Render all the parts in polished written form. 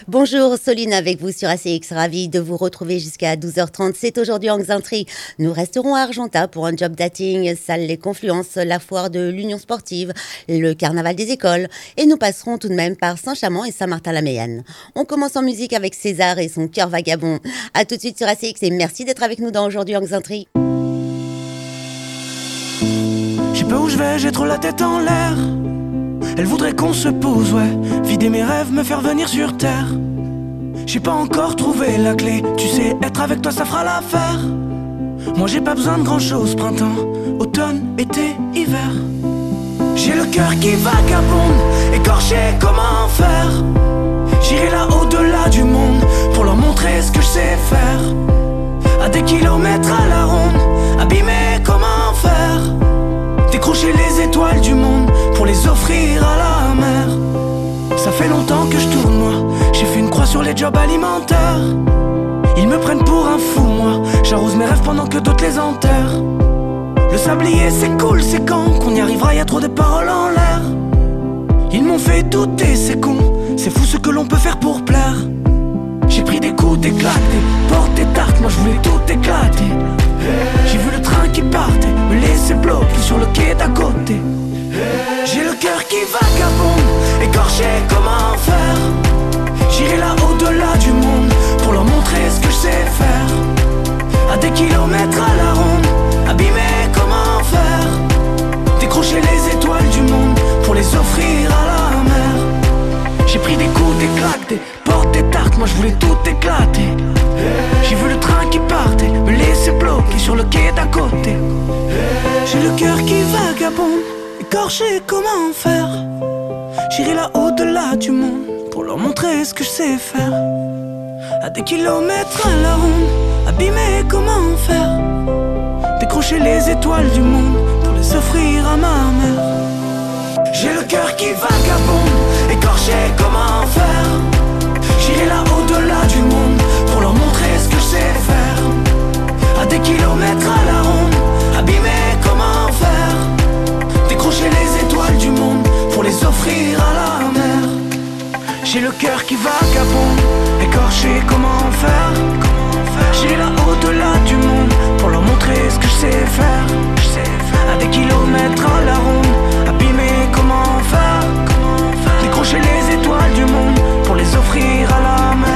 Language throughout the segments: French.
Bonjour, Soline avec vous sur ACX, ravie de vous retrouver jusqu'à 12h30. C'est aujourd'hui en Xainterie. Nous resterons à Argentat pour un job dating, salle Les Confluences, la foire de l'Union Sportive, le carnaval des écoles. Et nous passerons tout de même par Saint-Chamond et Saint-Martin-la-Mayenne. On commence en musique avec César et son cœur vagabond. À tout de suite sur ACX et merci d'être avec nous dans Aujourd'hui en Xainterie. Je sais pas où je vais, j'ai trop la tête en l'air. Elle voudrait qu'on se pose, ouais. Vider mes rêves, me faire venir sur terre. J'ai pas encore trouvé la clé. Tu sais, être avec toi, ça fera l'affaire. Moi j'ai pas besoin de grand chose. Printemps, automne, été, hiver. J'ai le cœur qui vagabonde, écorché, comment faire. J'irai là au-delà du monde pour leur montrer ce que je sais faire. À des kilomètres à la ronde, abîmé, comment faire. Décrocher les étoiles du monde pour les offrir à la mer. Ça fait longtemps que je tourne moi. J'ai fait une croix sur les jobs alimentaires. Ils me prennent pour un fou moi. J'arrose mes rêves pendant que d'autres les enterrent. Le sablier c'est cool, c'est quand qu'on y arrivera, y a trop de paroles en l'air. Ils m'ont fait douter, c'est con. C'est fou ce que l'on peut faire pour plaire. J'ai pris des coups d'éclat, des portes et tartes, moi je voulais tout éclater. J'ai vu le train qui partait, me laisser bloquer sur le quai d'à côté. J'ai le cœur qui vagabonde, écorché, comment faire. J'irai là au-delà du monde pour leur montrer ce que je sais faire. À des kilomètres à la ronde, abîmé, comment faire. Décrocher les étoiles du monde pour les offrir à la mer. J'ai pris des coups d'éclat, des portes et tartes, moi je voulais tout éclater. J'ai vu le train qui partait, me laisser bloquer sur le quai d'à côté. J'ai le cœur qui vagabonde, écorché, comment faire. J'irai là au-delà du monde pour leur montrer ce que je sais faire. À des kilomètres à la ronde, abîmé, comment faire. Décrocher les étoiles du monde pour les offrir à ma mère. J'ai le cœur qui vagabonde, écorché, comment faire. J'irai là au-delà du monde pour leur montrer ce que je sais faire. À des kilomètres à la ronde, abîmé, comment faire. Décrocher les étoiles du monde pour les offrir à la mer. J'ai le cœur qui vagabonde, écorché, comment faire. J'irai là au-delà du monde pour leur montrer ce que je sais faire. À des kilomètres à la ronde, abîmé, comment faire. Décrocher les étoiles du monde pour les offrir à la mer.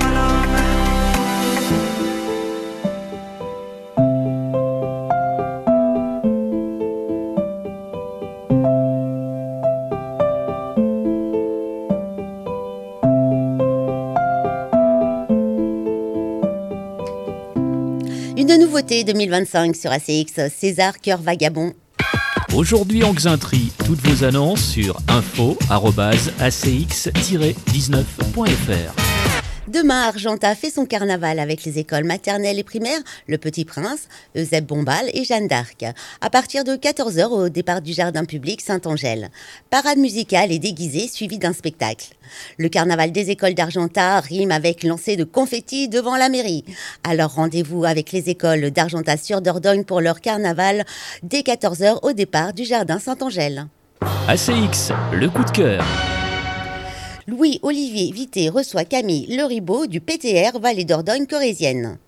Une nouveauté 2025 sur ACX, César, cœur vagabond. Aujourd'hui en Xainterie, toutes vos annonces sur info@acx-19.fr. Demain, Argentat fait son carnaval avec les écoles maternelles et primaires, Le Petit Prince, Eusèbe Bombal et Jeanne d'Arc. À partir de 14h au départ du jardin public Saint-Angèle. Parade musicale et déguisée suivie d'un spectacle. Le carnaval des écoles d'Argentat rime avec lancer de confettis devant la mairie. Alors rendez-vous avec les écoles d'Argentat sur Dordogne pour leur carnaval dès 14h au départ du jardin Saint-Angèle. ACX, le coup de cœur. Louis-Olivier Vité reçoit Camille Le Ribot du PTR Vallée d'Ordogne corrézienne.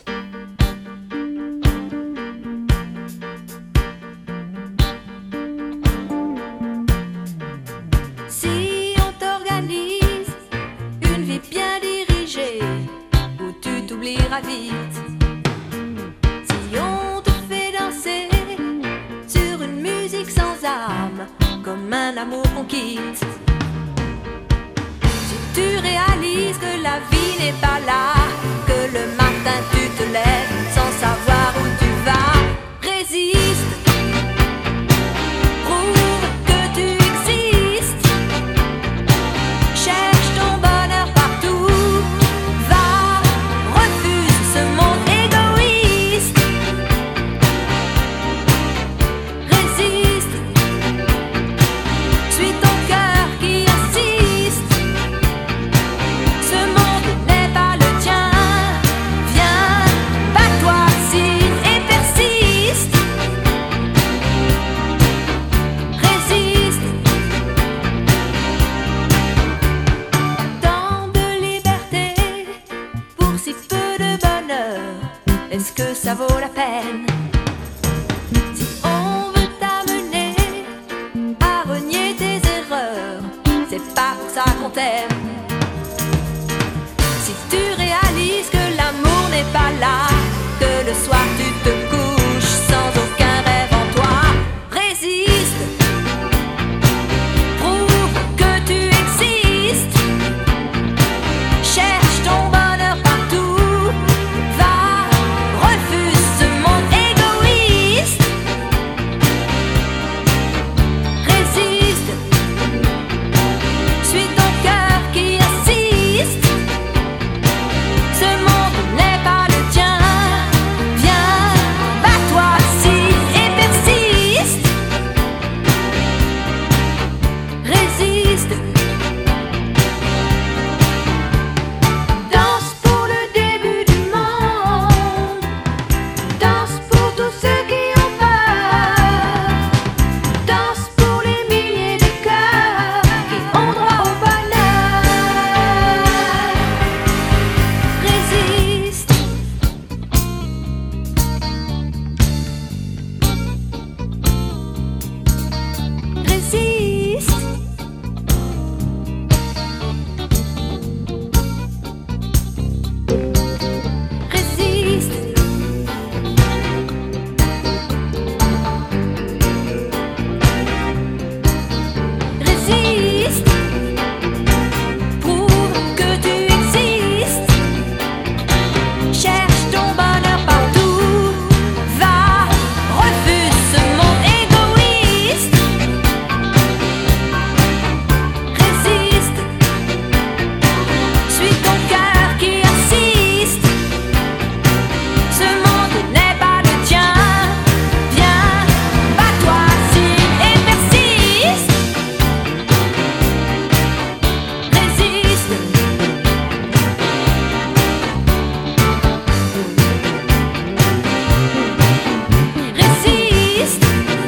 Si on t'organise une vie bien dirigée, où tu t'oublieras vite. Si on te fait danser sur une musique sans âme, comme un amour qu'on quitte. Tu réalises que la vie n'est pas là, que le matin tu te lèves sans savoir où tu vas. Résiste, prouve que tu existes, cherche ton bonheur partout, va, refuse ce monde égoïste. Résiste, suis ton cœur qui insiste. Ce monde est-ce que ça vaut la peine? Si on veut t'amener à renier tes erreurs, c'est pas pour ça qu'on t'aime. Si tu réalises que l'amour n'est pas là, que le soir tu te couches sans aucun rêve en toi, résiste, prouve que tu existes, cherche ton bonheur partout, va, refuse ce monde égoïste, résiste, suis ton cœur qui insiste, ce monde n'est pas le tien, viens, bats-toi si et persiste, résiste. Danse pour le début du monde, danse pour tous ceux qui ont peur, danse pour les milliers de cœurs qui ont droit au bonheur. Résiste. Résiste. Résiste. Résiste. Prouve que tu existes. Cherche ton bonheur partout. Va, refuse ce monde égoïste. Résiste. Suis ton cœur qui insiste. Ce monde n'est pas le tien. Viens, bats-toi si et persiste. Résiste. Résiste.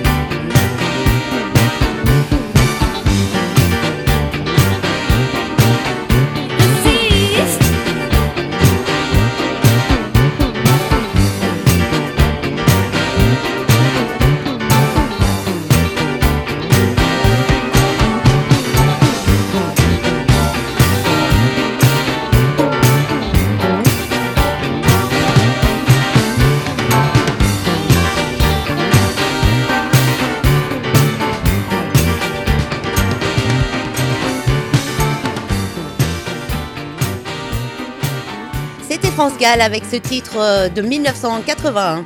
Résiste. C'était France Gall avec ce titre de 1981.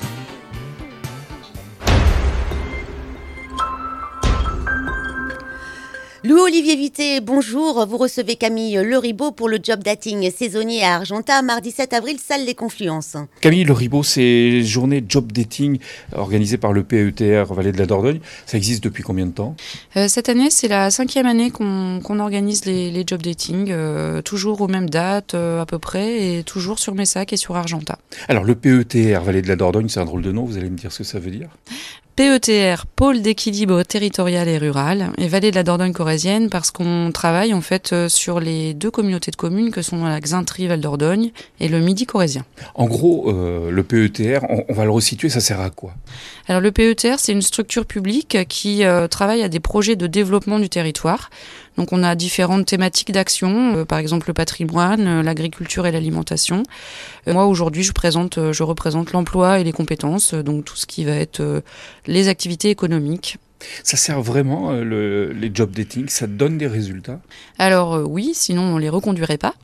Louis-Olivier Vuittet, bonjour. Vous recevez Camille Leribaud pour le job dating saisonnier à Argentat, mardi 7 avril, salle des Confluences. Camille Leribaud, c'est journée job dating organisée par le PETR Vallée de la Dordogne. Ça existe depuis combien de temps ? Cette année, c'est la 5e année qu'on organise les job dating, toujours aux mêmes dates à peu près, et toujours sur Messac et sur Argentat. Alors le PETR Vallée de la Dordogne, c'est un drôle de nom, vous allez me dire ce que ça veut dire ? PETR, pôle d'équilibre territorial et rural, et Vallée de la Dordogne corrézienne, parce qu'on travaille en fait sur les deux communautés de communes que sont la Xaintrie-Val d'Ordogne et le Midi corrézien. En gros, le PETR, on va le resituer, ça sert à quoi ? Alors le PETR, c'est une structure publique qui travaille à des projets de développement du territoire. Donc on a différentes thématiques d'action, par exemple le patrimoine, l'agriculture et l'alimentation. Moi aujourd'hui je représente l'emploi et les compétences, donc tout ce qui va être les activités économiques. Ça sert vraiment, les job dating, ça donne des résultats ? Alors oui, sinon on les reconduirait pas.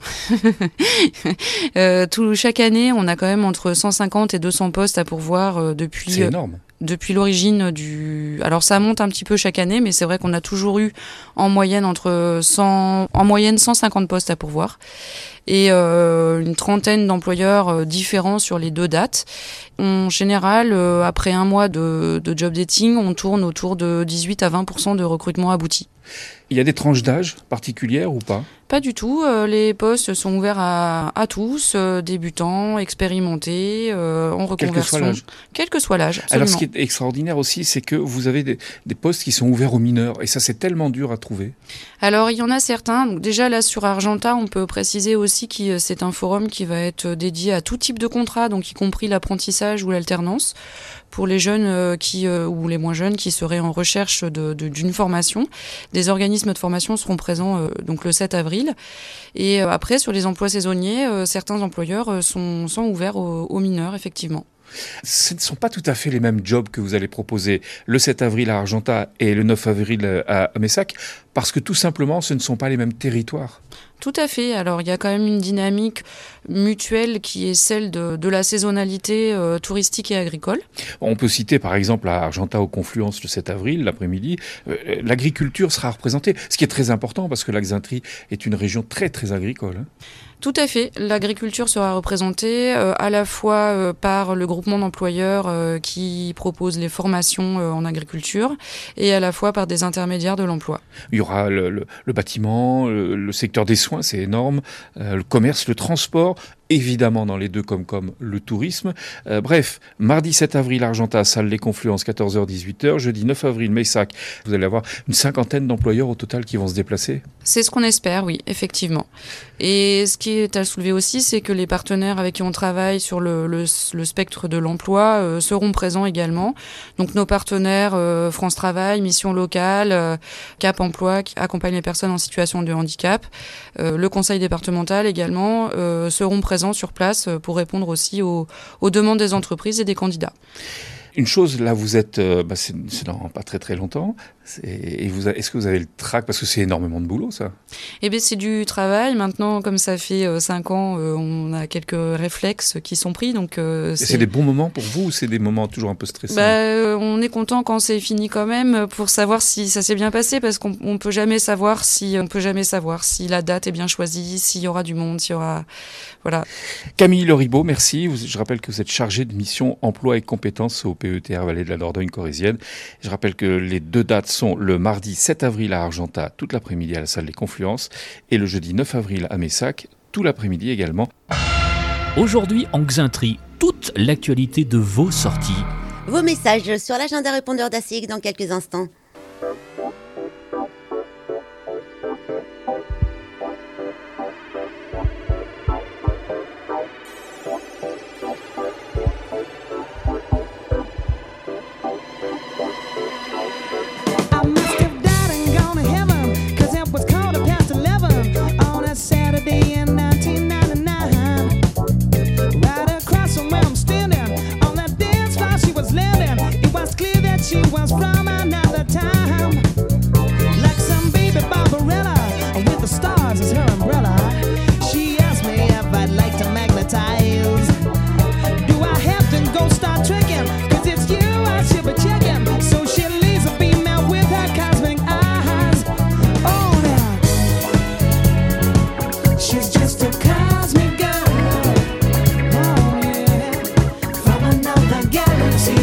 Chaque année, on a quand même entre 150 et 200 postes à pourvoir depuis... C'est énorme. Depuis l'origine du... Alors ça monte un petit peu chaque année, mais c'est vrai qu'on a toujours eu en moyenne 150 postes à pourvoir et une trentaine d'employeurs différents sur les deux dates. En général, après un mois de job dating, on tourne autour de 18 à 20% de recrutement abouti. Il y a des tranches d'âge particulières ou pas ? Pas du tout. Les postes sont ouverts à tous, débutants, expérimentés, en reconversion. Quel que soit l'âge, absolument. Alors, ce qui est extraordinaire aussi, c'est que vous avez des postes qui sont ouverts aux mineurs. Et ça, c'est tellement dur à trouver. Alors, il y en a certains. Donc, déjà, là, sur Argenta, on peut préciser aussi que c'est un forum qui va être dédié à tout type de contrat, donc y compris l'apprentissage ou l'alternance, pour les jeunes ou les moins jeunes qui seraient en recherche d'une formation. Des organismes de formation seront présents donc le 7 avril. Et après, sur les emplois saisonniers, certains employeurs sont ouverts aux mineurs, effectivement. Ce ne sont pas tout à fait les mêmes jobs que vous allez proposer le 7 avril à Argenta et le 9 avril à Messac, parce que tout simplement, ce ne sont pas les mêmes territoires. Tout à fait. Alors, il y a quand même une dynamique mutuelle qui est celle de la saisonnalité touristique et agricole. On peut citer par exemple à Argenta aux Confluences le 7 avril, l'après-midi, l'agriculture sera représentée, ce qui est très important parce que l'Axintrie est une région très très agricole. Tout à fait. L'agriculture sera représentée à la fois par le groupement d'employeurs qui propose les formations en agriculture et à la fois par des intermédiaires de l'emploi. Il y aura le bâtiment, le secteur des soins, c'est énorme, le commerce, le transport, évidemment dans les deux comme le tourisme. Bref, mardi 7 avril, Argenta, salle Les Confluences, 14h-18h. Jeudi 9 avril, Messac. Vous allez avoir une 50aine d'employeurs au total qui vont se déplacer. C'est ce qu'on espère, oui, effectivement. Et ce qui est à soulever aussi, c'est que les partenaires avec qui on travaille sur le spectre de l'emploi seront présents également. Donc nos partenaires France Travail, Mission Locale, Cap Emploi, qui accompagnent les personnes en situation de handicap, le conseil départemental également, seront présents sur place pour répondre aussi aux demandes des entreprises et des candidats. Une chose, là, vous êtes, c'est dans pas très très longtemps. Est-ce que vous avez le trac, parce que c'est énormément de boulot, ça ? Eh bien, c'est du travail. Maintenant, comme ça fait 5 ans, on a quelques réflexes qui sont pris. Donc, c'est des bons moments pour vous ou c'est des moments toujours un peu stressants ? On est content quand c'est fini quand même pour savoir si ça s'est bien passé, parce qu'on peut jamais savoir si la date est bien choisie, s'il y aura du monde, s'il y aura, voilà. Camille Leribaud, merci. Je rappelle que vous êtes chargée de mission emploi et compétences au PETR Vallée de la Dordogne corrézienne. Je rappelle que les deux dates sont le mardi 7 avril à Argenta, toute l'après-midi à la salle Les Confluences, et le jeudi 9 avril à Messac, tout l'après-midi également. Aujourd'hui en Xintrie, toute l'actualité de vos sorties. Vos messages sur l'agenda répondeur d'ASIC dans quelques instants. She was from another time, like some baby Barbarella with the stars as her umbrella. She asked me if I'd like to magnetize. Do I have to go start tricking? 'Cause it's you I should be checking. So she leaves a female with her cosmic eyes. Oh, now she's just a cosmic girl. Oh, yeah, from another galaxy.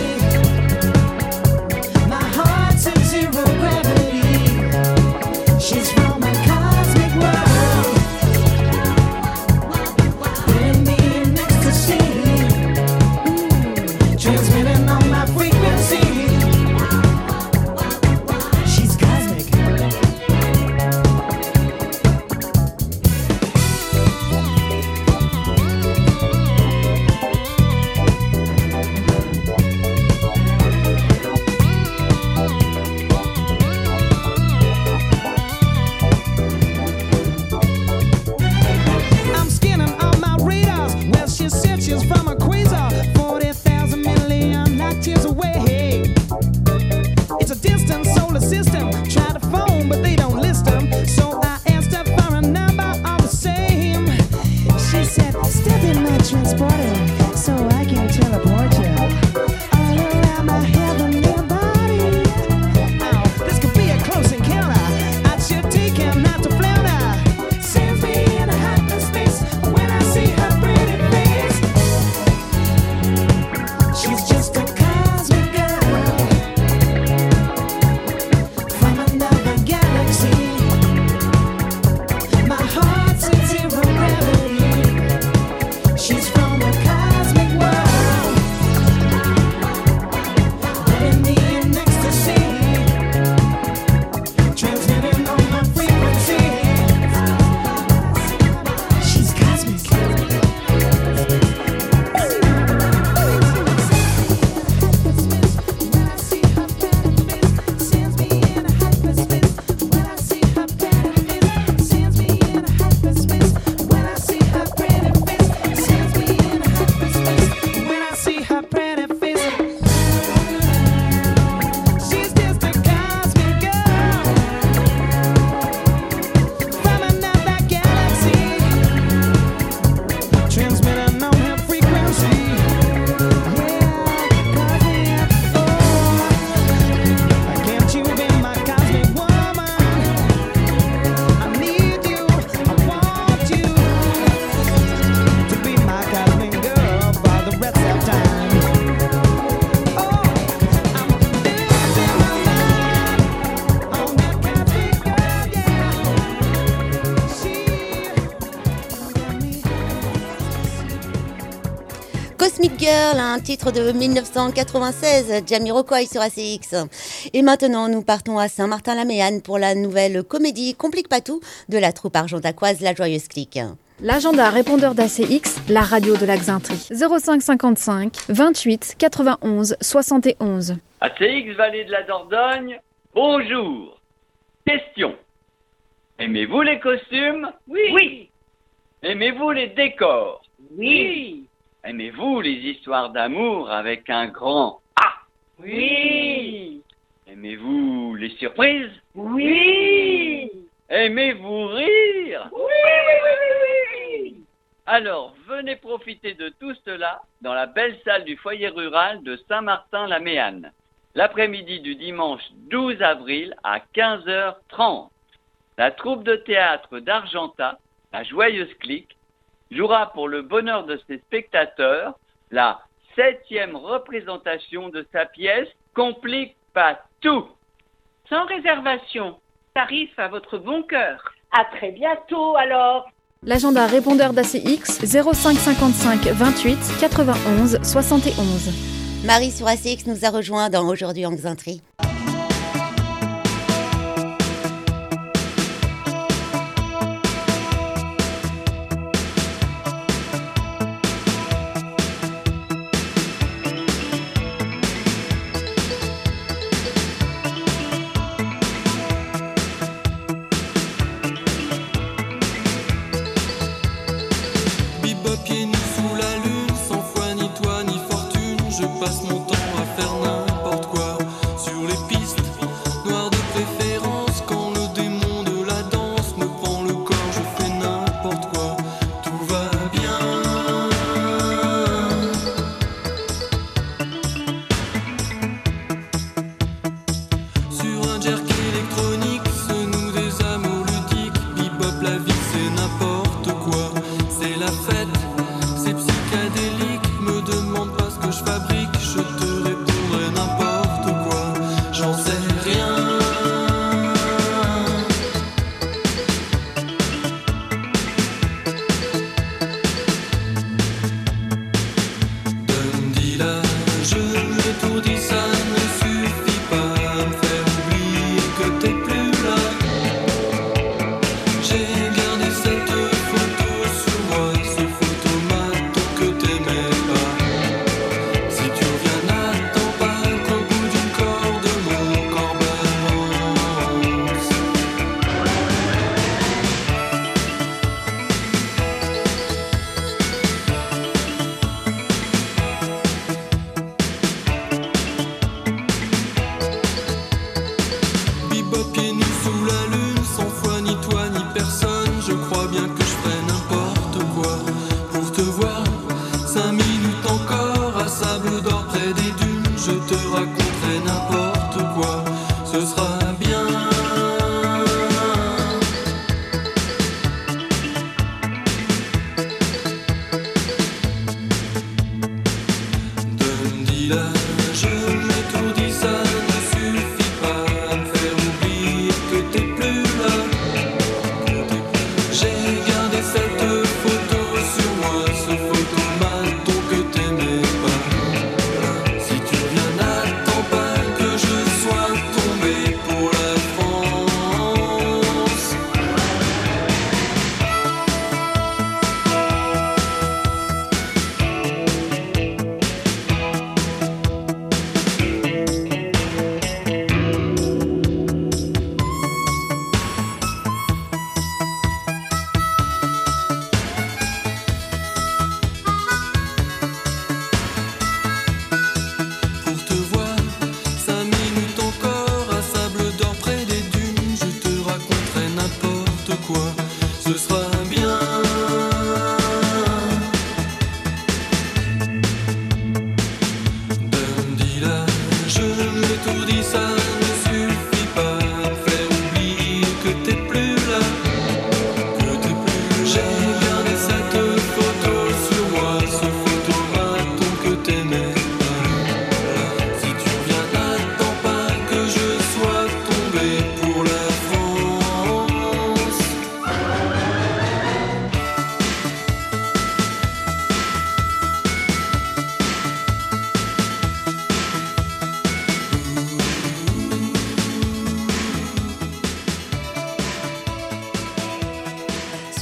Galaxy. Cosmic Girl, un titre de 1996, Jamiroquai sur ACX. Et maintenant, nous partons à Saint-Martin-la-Méanne pour la nouvelle comédie Complique pas tout de la troupe argentacoise La Joyeuse Clique. L'agenda répondeur d'ACX, la radio de la Xintrie. 05 55 28 91 71. ACX Vallée de la Dordogne, bonjour. Question. Aimez-vous les costumes? Oui. Aimez-vous les décors? Oui. Aimez-vous les histoires d'amour avec un grand A? Oui. Aimez-vous les surprises? Oui. Aimez-vous rire? Oui. Alors, venez profiter de tout cela dans la belle salle du foyer rural de Saint-Martin-la-Méanne, l'après-midi du dimanche 12 avril à 15h30. La troupe de théâtre d'Argentat, La Joyeuse Clique, jouera pour le bonheur de ses spectateurs la 7e représentation de sa pièce Complique pas tout. Sans réservation, tarif à votre bon cœur. À très bientôt alors. L'agenda répondeur d'ACX, 05 55 28 91 71. Marie sur ACX nous a rejoint dans Aujourd'hui en Xintrie. J'ai gardé cette photo sur moi, ce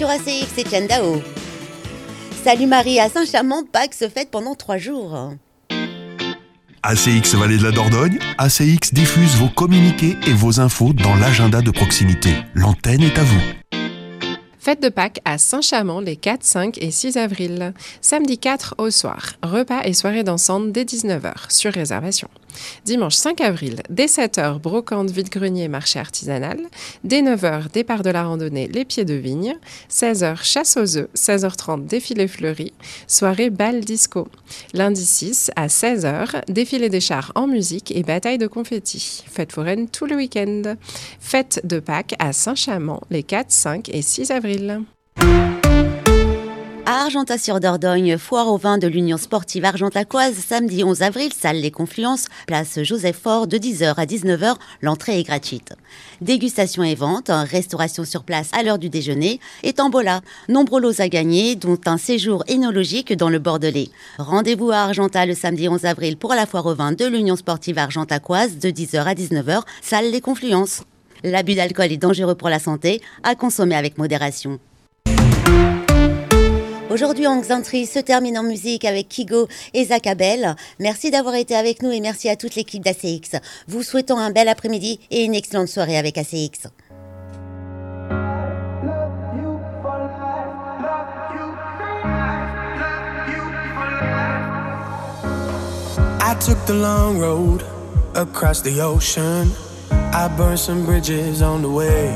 sur ACX Etienne Dao. Salut Marie, à Saint-Chamond, Pâques se fête pendant 3 jours. ACX Vallée de la Dordogne, ACX diffuse vos communiqués et vos infos dans l'agenda de proximité. L'antenne est à vous. Fête de Pâques à Saint-Chamond les 4, 5 et 6 avril. Samedi 4 au soir, repas et soirée dansante dès 19h, sur réservation. Dimanche 5 avril, dès 7h, brocante, vide-grenier, marché artisanal. Dès 9h, départ de la randonnée Les Pieds de Vigne. 16h, chasse aux œufs. 16h30, défilé fleuri. Soirée bal disco. Lundi 6 à 16h, défilé des chars en musique et bataille de confettis. Fête foraine tout le week-end. Fête de Pâques à Saint-Chamond les 4, 5 et 6 avril. À Argentat-sur-Dordogne, foire au vin de l'Union sportive argentacoise, samedi 11 avril, salle Les Confluences, place Joseph-Faure, de 10h à 19h, l'entrée est gratuite. Dégustation et vente, restauration sur place à l'heure du déjeuner et tombola. Nombreux lots à gagner, dont un séjour énologique dans le Bordelais. Rendez-vous à Argentat le samedi 11 avril pour la foire au vin de l'Union sportive argentacoise, de 10h à 19h, salle Les Confluences. L'abus d'alcool est dangereux pour la santé, à consommer avec modération. Aujourd'hui, en Xantri se termine en musique avec Kigo et Zach Abel. Merci d'avoir été avec nous et merci à toute l'équipe d'ACX. Vous souhaitons un bel après-midi et une excellente soirée avec ACX. I took the long road across the ocean. I burned some bridges on the way.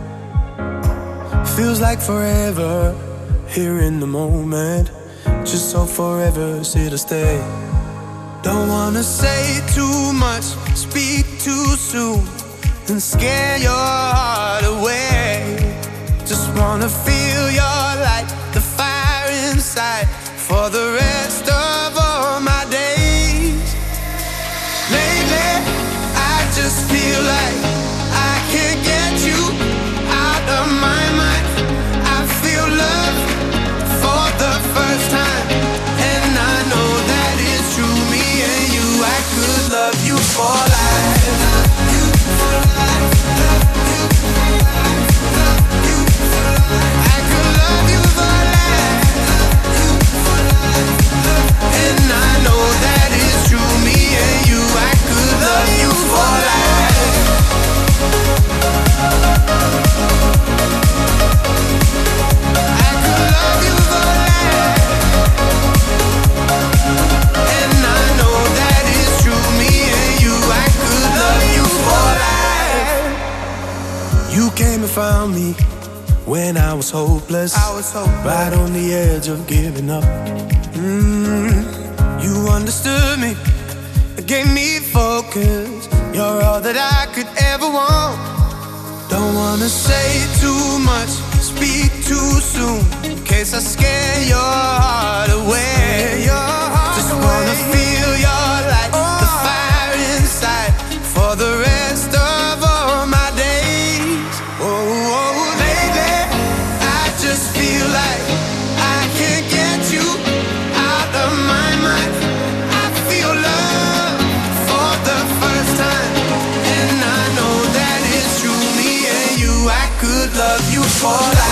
Feels like forever here in the moment, just so forever sit or stay. Don't wanna say too much, speak too soon, and scare your heart away. Just wanna feel your light, the fire inside, for the rest of all my days. Lately, I just feel like I can't get you out of my mind. I feel love for the first time, and I know that it's true. Me and you, I could love you for life. Love you for life. Love you for life. Love you for life. I could love you for life. Love you for life. And I know that it's true. Me and you, I could love you for life. I could love you for life. And I know that it's true. Me and you, I could love you for life. You came and found me when I was hopeless, right on the edge of giving up. You understood me, gave me focus. You're all that I could ever want. Don't wanna say too much, speak too soon, in case I scare your heart away. Just wanna feel your light, the fire inside, for the rest of all my days. Oh, lately, I just feel like I can't get you out of my mind. I feel love for the first time, and I know that it's true. Me and you, I could love you for life.